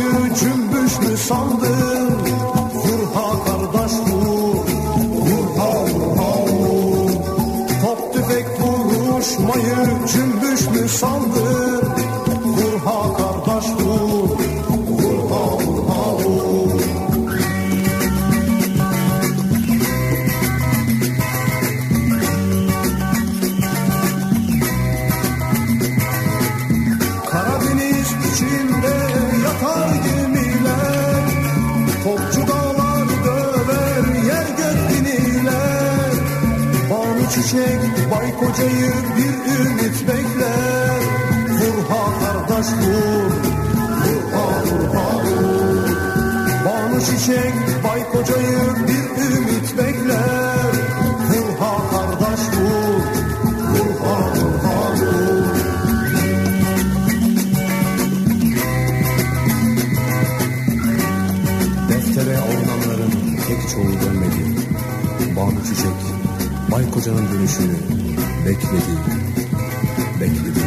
vuruşmayı cümbüş mü sandın? Vurha kardeş vur, vurha vurha vur. Top tüfek vuruşmayı cümbüş mü sandın? Vurha kardeş vur, vurha vurha vur. Karadeniz içinde yatar gemiler, topçu dağlar döver yer gök diniler. Banu çiçek Baykoca'yı bir ümit bekler. Vurha kardeş vur, vurha vurha vur. Banu çiçek Baykoca'yı bir ümit bekler. Vurha kardeş vur, vurha vurha vur. Deftere alınanların tek çoğu dönmedi. Banu çiçek Baykoca'nın dönüşünü bekledi, bekledi.